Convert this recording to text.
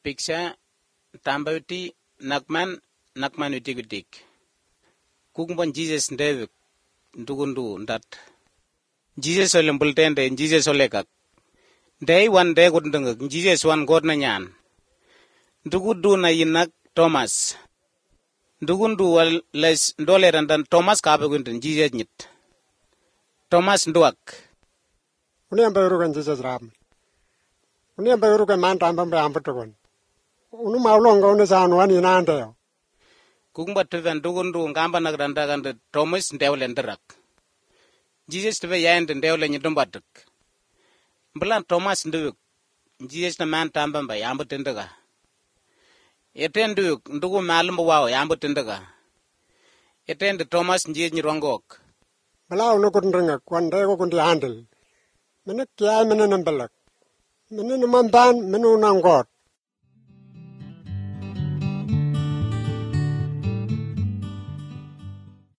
Piksha tambauti nakman utik. Kukumbon Jesus ndevik ndugundu ndat. Jesus ole mbultende Jesus ole kak. Day one day gudndengek Jesus one god na nyan. Ndugudu na yinak Thomas. Ndugundu wal les ndole randan Thomas kabe gundin Jesus nyit. Thomas nduak. Uni ambe urukan Jesus ram. Uni ambe urukan man tambam be amputukon. Unu maulonga uni saan wani nante yo. Kukumba tuve ndugundu ngamba nagranda ganda Thomas ndewle ndirak. Jesus tuve yaende ndewle nyitumbatuk. Mbulan Thomas nduwik. Jesus na man tambam be amputindaga. Eten nduwik ndugu malumbu wao amputindaga. Eten de Thomas Jesus nyirongok. Bala unu kutndengek wande ko kundi handle. Mene kiai mene nembelek. Mene numantan mene unang god.